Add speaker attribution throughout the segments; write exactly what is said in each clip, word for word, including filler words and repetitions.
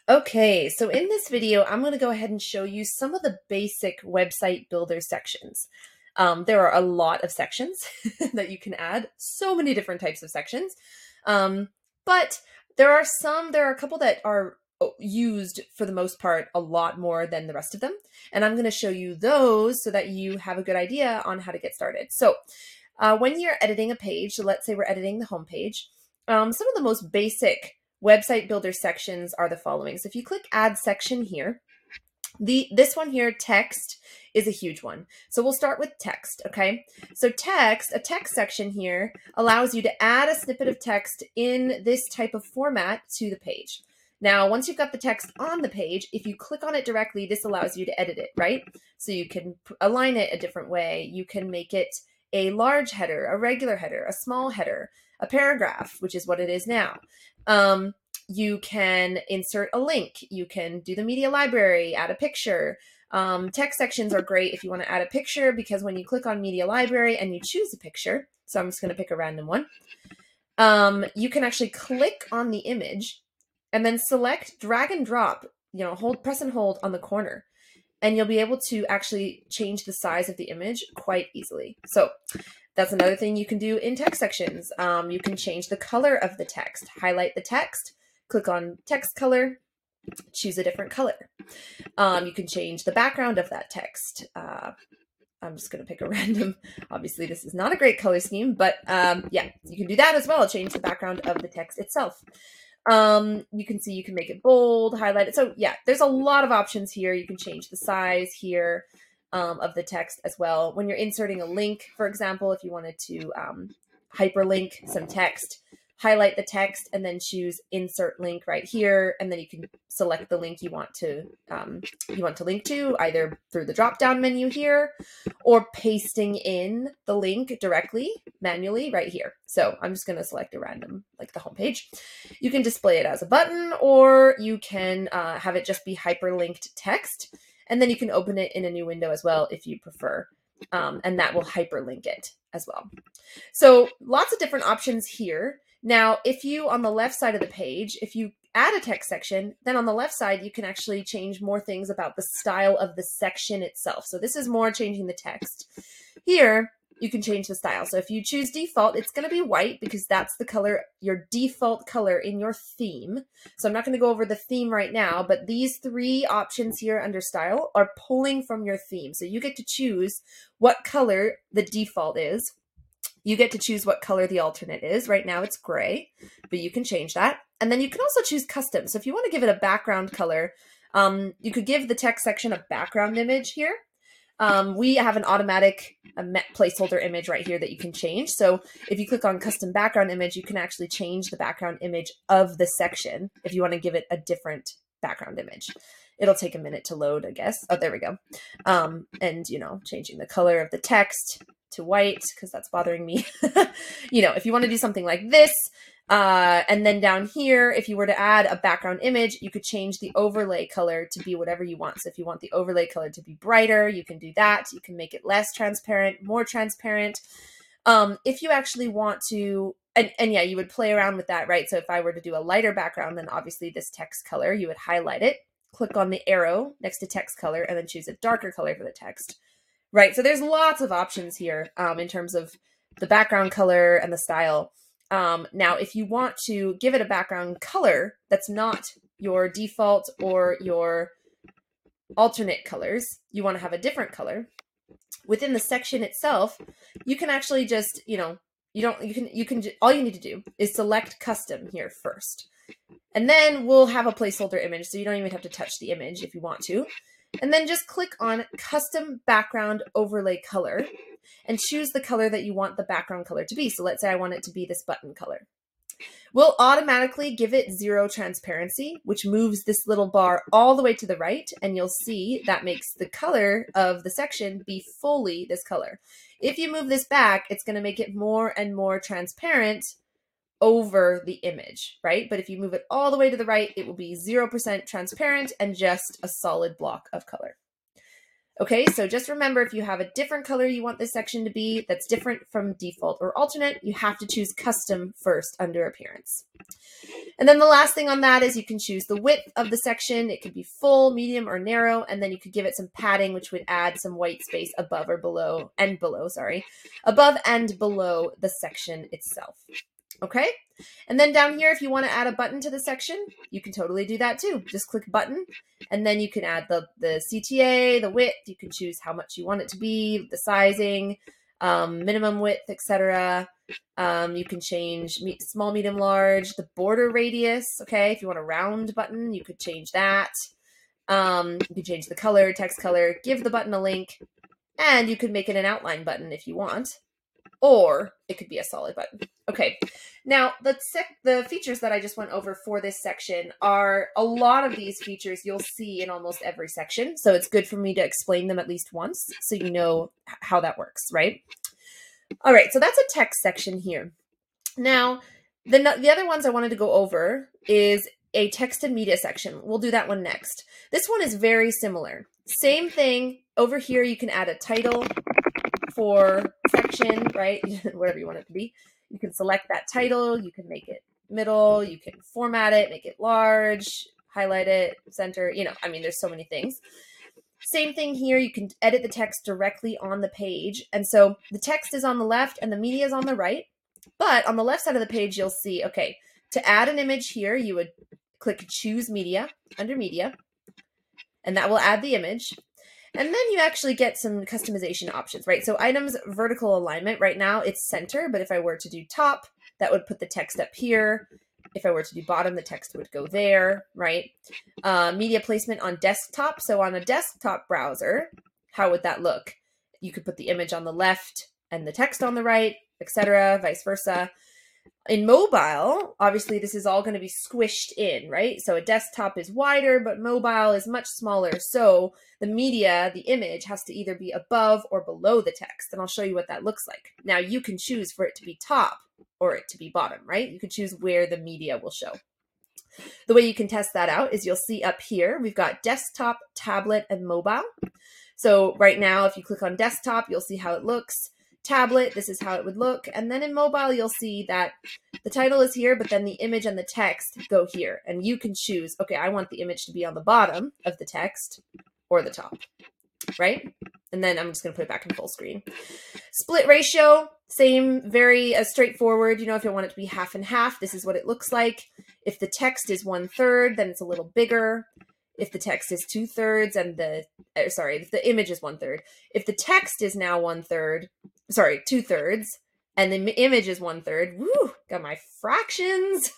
Speaker 1: Okay, so in this video, I'm going to go ahead and show you some of the basic website builder sections. Um, there are a lot of sections that you can add, so many different types of sections. Um, but there are some, there are a couple that are used for the most part a lot more than the rest of them. And I'm going to show you those so that you have a good idea on how to get started. So uh, when you're editing a page, so let's say we're editing the home page, um, some of the most basic website builder sections are the following. So if you click add section here, the this one here, text, is a huge one. So we'll start with text, okay? So text, a text section here allows you to add a snippet of text in this type of format to the page. Now, once you've got the text on the page, if you click on it directly, this allows you to edit it, right? So you can align it a different way. You can make it a large header, a regular header, a small header, a paragraph, which is what it is now. Um, you can insert a link. You can do the media library, add a picture. Um, text sections are great if you want to add a picture, because when you click on media library and you choose a picture, so I'm just going to pick a random one, um, you can actually click on the image and then select, drag and drop, you know, hold, press and hold on the corner. And you'll be able to actually change the size of the image quite easily. So that's another thing you can do in text sections. Um, you can change the color of the text, highlight the text, click on text color, choose a different color. Um, you can change the background of that text. Uh, I'm just going to pick a random. Obviously, this is not a great color scheme, but um, yeah, you can do that as well. Change the background of the text itself. Um, you can see you can make it bold, highlight it. So yeah, there's a lot of options here. You can change the size here um, of the text as well. When you're inserting a link, for example, if you wanted to um, hyperlink some text, highlight the text and then choose insert link right here. And then you can select the link you want to um, you want to link to, either through the drop down menu here or pasting in the link directly manually right here. So I'm just going to select a random, like the home page. You can display it as a button, or you can uh, have it just be hyperlinked text. And then you can open it in a new window as well if you prefer. Um, and that will hyperlink it as well. So lots of different options here. Now, if you, on the left side of the page, if you add a text section, then on the left side, you can actually change more things about the style of the section itself. So this is more changing the text. Here, you can change the style. So if you choose default, it's going to be white because that's the color, your default color in your theme. So I'm not going to go over the theme right now, but these three options here under style are pulling from your theme. So you get to choose what color the default is. You get to choose what color the alternate is. Right now it's gray, but you can change that. And then you can also choose custom. So if you want to give it a background color, um, you could give the text section a background image here. Um, we have an automatic a placeholder image right here that you can change. So if you click on custom background image, you can actually change the background image of the section if you want to give it a different background image. It'll take a minute to load, I guess. Oh, there we go. Um, and, you know, changing the color of the text to white because that's bothering me. You know, if you want to do something like this, uh, and then down here, if you were to add a background image, you could change the overlay color to be whatever you want. So if you want the overlay color to be brighter, you can do that. You can make it less transparent, more transparent. Um, if you actually want to, and, and yeah, you would play around with that, right? So if I were to do a lighter background, then obviously this text color, you would highlight it, click on the arrow next to text color, and then choose a darker color for the text. Right, so there's lots of options here um, in terms of the background color and the style. Um, now, if you want to give it a background color that's not your default or your alternate colors, you want to have a different color. Within the section itself, you can actually just, you know, you don't, you can, you can, all you need to do is select custom here first. And then we'll have a placeholder image, so you don't even have to touch the image if you want to. And then just click on custom background overlay color and choose the color that you want the background color to be. So let's say I want it to be this button color. We'll automatically give it zero transparency, which moves this little bar all the way to the right. And you'll see that makes the color of the section be fully this color. If you move this back, it's going to make it more and more transparent over the image, right? But if you move it all the way to the right, it will be zero percent transparent and just a solid block of color. Okay, so just remember, if you have a different color you want this section to be that's different from default or alternate, you have to choose custom first under appearance. And then the last thing on that is you can choose the width of the section. It could be full, medium, or narrow, and then you could give it some padding, which would add some white space above or below, and below, sorry, above and below the section itself. Okay, and then down here, if you want to add a button to the section, you can totally do that too. Just click button, and then you can add the, the C T A, the width. You can choose how much you want it to be, the sizing, um, minimum width, et cetera. Um, you can change me small, medium, large, the border radius. Okay, if you want a round button, you could change that. Um, you can change the color, text color, give the button a link, and you could make it an outline button if you want. Or it could be a solid button. Okay, now the sec- the features that I just went over for this section are a lot of these features you'll see in almost every section. So it's good for me to explain them at least once so you know how that works, right? All right, so that's a text section here. Now, the, the other ones I wanted to go over is a text and media section. We'll do that one next. This one is very similar. Same thing. Over here, you can add a title for section, right? Whatever you want it to be. You can select that title. You can make it middle. You can format it, make it large, highlight it, center. You know, I mean, there's so many things. Same thing here. You can edit the text directly on the page. And so the text is on the left and the media is on the right. But on the left side of the page, you'll see, okay, to add an image here, you would click Choose Media under Media, and that will add the image. And then you actually get some customization options, right? So items vertical alignment, right now it's center, but if I were to do top, that would put the text up here. If I were to do bottom, the text would go there, right? Uh, media placement on desktop. So on a desktop browser, how would that look? You could put the image on the left and the text on the right, et cetera, vice versa. In mobile, obviously this is all going to be squished in, right? So a desktop is wider, but mobile is much smaller. So the media, the image, has to either be above or below the text. And I'll show you what that looks like. Now you can choose for it to be top or it to be bottom, right? You can choose where the media will show. The way you can test that out is you'll see up here, we've got desktop, tablet, and mobile. So right now, if you click on desktop, you'll see how it looks. Tablet, this is how it would look. And then in mobile, you'll see that the title is here, but then the image and the text go here. And you can choose, okay, I want the image to be on the bottom of the text or the top, right? And then I'm just going to put it back in full screen. Split ratio, same, very uh, straightforward. You know, if I want it to be half and half, this is what it looks like. If the text is one third, then it's a little bigger. If the text is two thirds and the, uh, sorry, if the image is one third. If the text is now one third, sorry, two thirds, and the image is one third, woo, got my fractions.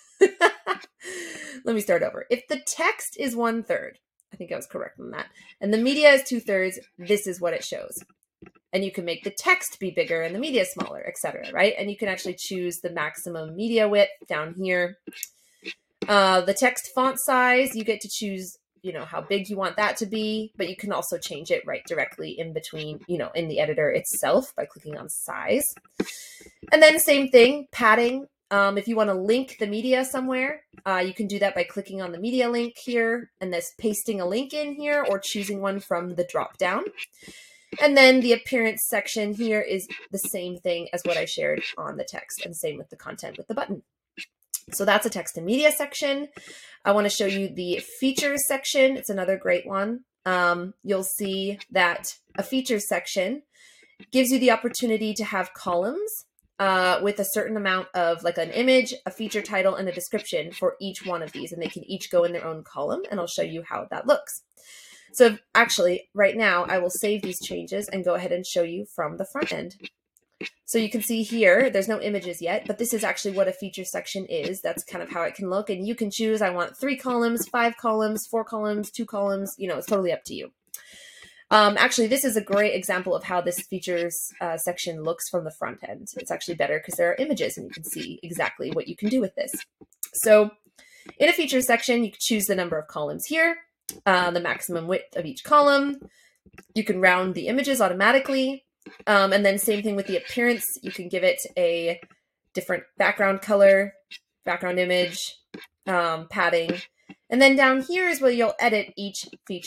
Speaker 1: Let me start over. If the text is one third, I think I was correct on that, and the media is two thirds, this is what it shows. And you can make the text be bigger and the media smaller, et cetera, right? And you can actually choose the maximum media width down here. Uh, the text font size, you get to choose, you know, how big you want that to be, but you can also change it right directly in between, you know, in the editor itself by clicking on size. And then same thing, padding. Um, if you want to link the media somewhere, uh, you can do that by clicking on the media link here and this pasting a link in here or choosing one from the drop down. And then the appearance section here is the same thing as what I shared on the text, and same with the content with the button. So that's a text and media section. I want to show you the features section. It's another great one. Um, you'll see that a features section gives you the opportunity to have columns uh, with a certain amount of, like, an image, a feature title, and a description for each one of these. And they can each go in their own column, and I'll show you how that looks. So actually, right now, I will save these changes and go ahead and show you from the front end. So you can see here, there's no images yet, but this is actually what a feature section is. That's kind of how it can look. And you can choose, I want three columns, five columns, four columns, two columns, you know, it's totally up to you. Um, actually, this is a great example of how this features uh, section looks from the front end. It's actually better because there are images and you can see exactly what you can do with this. So in a features section, you can choose the number of columns here, uh, the maximum width of each column. You can round the images automatically. Um, and then same thing with the appearance. You can give it a different background color, background image, um, padding. And then down here is where you'll edit each feature.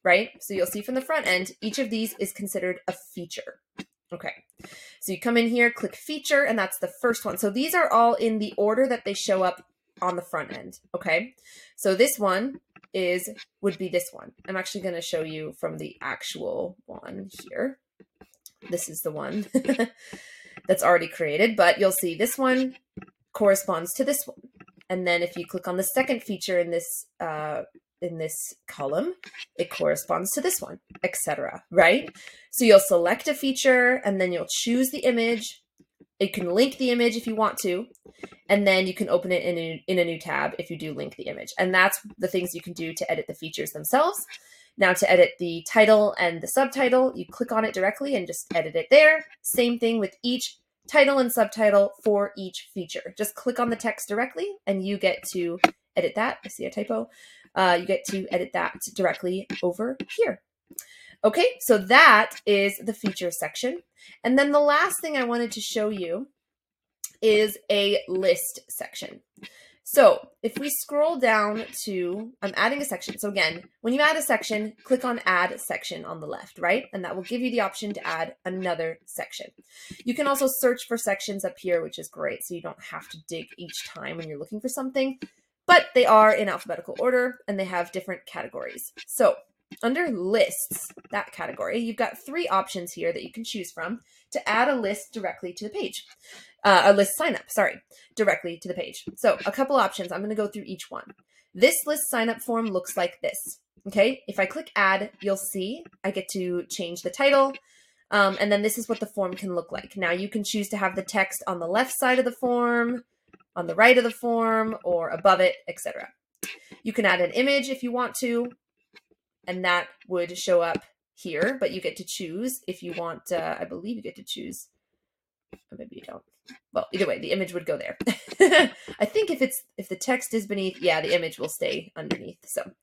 Speaker 1: right? So you'll see from the front end, each of these is considered a feature. Okay, so you come in here, click feature, and that's the first one. So these are all in the order that they show up on the front end, okay? So this one is, would be this one. I'm actually gonna show you from the actual one here. This is the one that's already created, but you'll see this one corresponds to this one. And then if you click on the second feature in this uh, in this column, it corresponds to this one, et cetera, right? So you'll select a feature and then you'll choose the image. You can link the image if you want to, and then you can open it in a, in a new tab if you do link the image. And that's the things you can do to edit the features themselves. Now to edit the title and the subtitle, you click on it directly and just edit it there. Same thing with each title and subtitle for each feature. Just click on the text directly and you get to edit that. I see a typo. Uh, you get to edit that directly over here. Okay, so that is the feature section. And then the last thing I wanted to show you is a list section. So if we scroll down to, I'm adding a section. So again, when you add a section, click on add section on the left, right? And that will give you the option to add another section. You can also search for sections up here, which is great. So you don't have to dig each time when you're looking for something, but they are in alphabetical order and they have different categories. So under lists, that category, you've got three options here that you can choose from to add a list directly to the page. Uh, a list sign up, sorry, directly to the page. So a couple options. I'm going to go through each one. This list sign up form looks like this. Okay, if I click add, you'll see I get to change the title. Um, and then this is what the form can look like. Now you can choose to have the text on the left side of the form, on the right of the form, or above it, et cetera. You can add an image if you want to, and that would show up here, but you get to choose if you want, uh, I believe you get to choose, or maybe you don't. Well, either way, the image would go there. I think if it's, if the text is beneath, yeah, the image will stay underneath. So,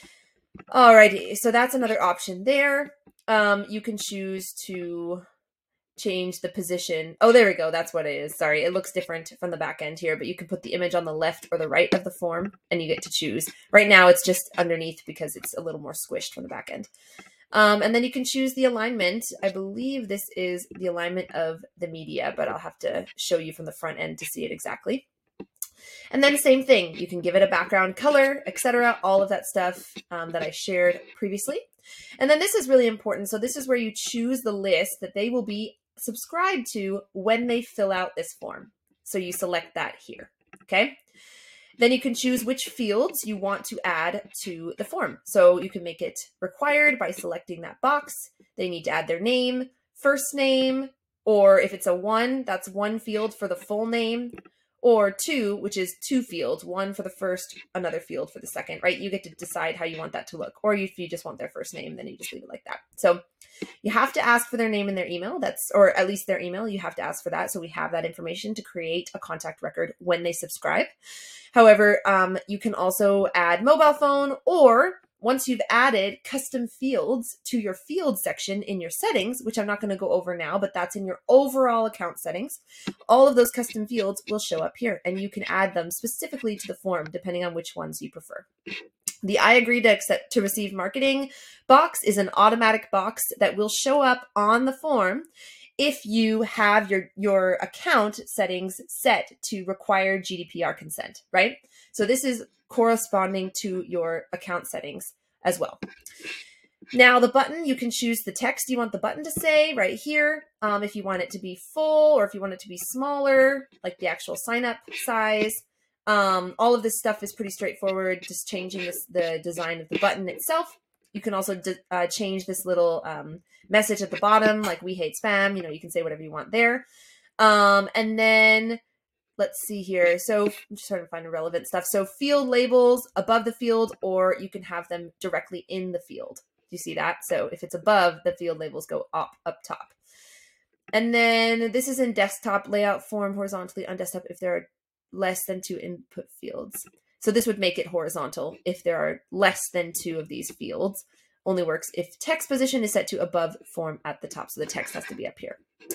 Speaker 1: alrighty, so that's another option there. Um, you can choose to change the position. Oh, there we go. That's what it is. Sorry, it looks different from the back end here, but you can put the image on the left or the right of the form and you get to choose. Right now it's just underneath because it's a little more squished from the back end. Um, and then you can choose the alignment. I believe this is the alignment of the media, but I'll have to show you from the front end to see it exactly. And then same thing, you can give it a background color, et cetera, all of that stuff um, that I shared previously. And then this is really important. So this is where you choose the list that they will be subscribed to when they fill out this form. So you select that here, okay? Then you can choose which fields you want to add to the form. So you can make it required by selecting that box. They need to add their name, first name, or if it's a one, that's one field for the full name, or two, which is two fields, one for the first, another field for the second, right? You get to decide how you want that to look. Or if you just want their first name, then you just leave it like that. So you have to ask for their name and their email. That's, or at least their email, you have to ask for that. So we have that information to create a contact record when they subscribe. However, um, you can also add mobile phone, or once you've added custom fields to your field section in your settings, which I'm not going to go over now, but that's in your overall account settings, all of those custom fields will show up here and you can add them specifically to the form depending on which ones you prefer. The I agree to accept to receive marketing box is an automatic box that will show up on the form if you have your, your account settings set to require G D P R consent, right? So this is corresponding to your account settings as well. Now the button, you can choose the text you want the button to say right here. Um, if you want it to be full or if you want it to be smaller, like the actual sign up size. Um, all of this stuff is pretty straightforward, just changing this, the design of the button itself. You can also uh, change this little um, message at the bottom, like we hate spam, you know, you can say whatever you want there. Um, and then let's see here. So I'm just trying to find the relevant stuff. So field labels above the field, or you can have them directly in the field. Do you see that? So if it's above, the field labels go up, up top. And then this is in desktop layout form horizontally on desktop if there are less than two input fields. So this would make it horizontal if there are less than two of these fields. Only works if text position is set to above form at the top. So the text has to be up here.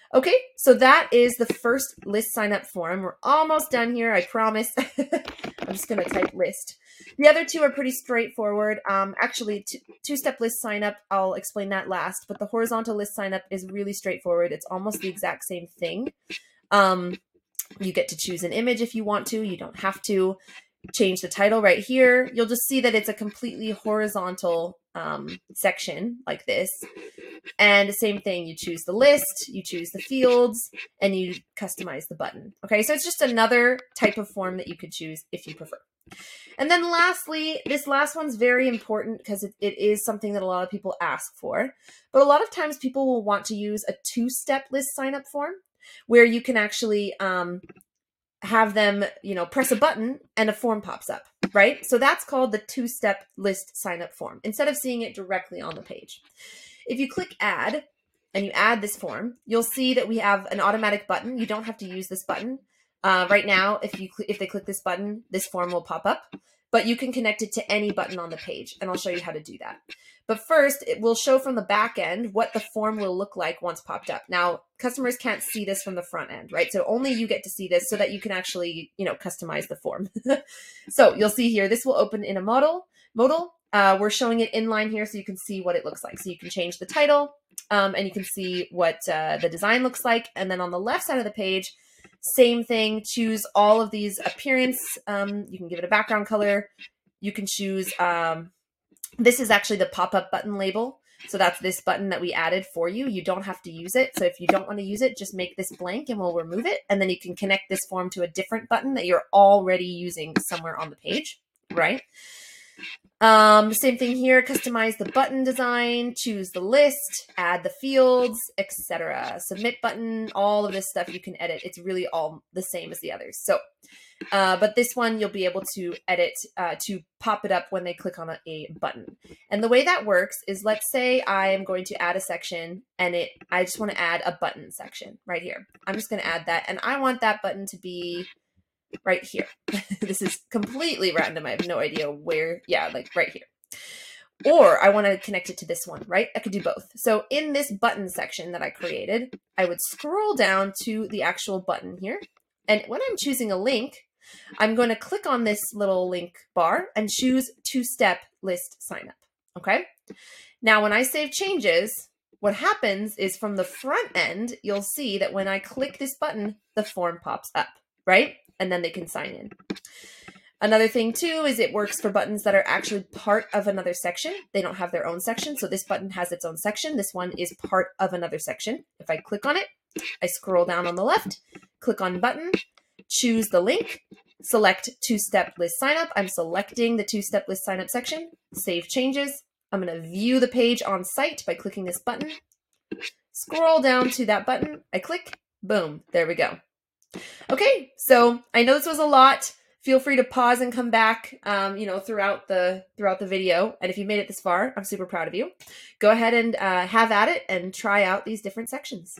Speaker 1: Okay, so that is the first list sign up form. We're almost done here, I promise. I'm just going to type list. The other two are pretty straightforward. Um, actually, two-step list sign up, I'll explain that last, but the horizontal list sign up is really straightforward. It's almost the exact same thing. Um, you get to choose an image if you want to. You don't have to. Change the title right here. You'll just see that it's a completely horizontal um, section like this. And the same thing, you choose the list, you choose the fields, and you customize the button. Okay, so it's just another type of form that you could choose if you prefer. And then lastly, this last one's very important because it, it is something that a lot of people ask for. But a lot of times people will want to use a two-step list sign-up form where you can actually um, have them, you know, press a button and a form pops up, right? So that's called the two-step list sign-up form, instead of seeing it directly on the page. If you click add and you add this form, you'll see that we have an automatic button. You don't have to use this button. Uh, right now, if you if they click this button, this form will pop up, but you can connect it to any button on the page, and I'll show you how to do that. But first, it will show from the back end what the form will look like once popped up. Now, customers can't see this from the front end, right? So only you get to see this so that you can actually, you know, customize the form. So you'll see here, this will open in a modal. modal. Uh, we're showing it inline here so you can see what it looks like. So you can change the title um, and you can see what uh, the design looks like. And then on the left side of the page, same thing, choose all of these appearance. Um, you can give it a background color. You can choose... Um, This is actually the pop-up button label. So that's this button that we added for you. You don't have to use it. So if you don't want to use it, just make this blank and we'll remove it. And then you can connect this form to a different button that you're already using somewhere on the page, right? Um, same thing here, customize the button design, choose the list, add the fields, et cetera. Submit button, all of this stuff you can edit. It's really all the same as the others. So, uh, but this one you'll be able to edit uh, to pop it up when they click on a, a button. And the way that works is, let's say I am going to add a section and it, I just want to add a button section right here. I'm just going to add that, and I want that button to be right here. This is completely random. I have no idea where. Yeah, like right here. Or I want to connect it to this one, right? I could do both. So in this button section that I created, I would scroll down to the actual button here. And when I'm choosing a link, I'm going to click on this little link bar and choose two-step list sign up. Okay. Now, when I save changes, what happens is from the front end, you'll see that when I click this button, the form pops up, right? And then they can sign in. Another thing too is it works for buttons that are actually part of another section. They don't have their own section. So this button has its own section. This one is part of another section. If I click on it, I scroll down on the left, click on button, choose the link, select two-step list signup. I'm selecting the two-step list signup section, save changes. I'm going to view the page on site by clicking this button, scroll down to that button. I click, boom, there we go. Okay, so I know this was a lot. Feel free to pause and come back, um, you know, throughout the throughout the video. And if you made it this far, I'm super proud of you. Go ahead and uh, have at it and try out these different sections.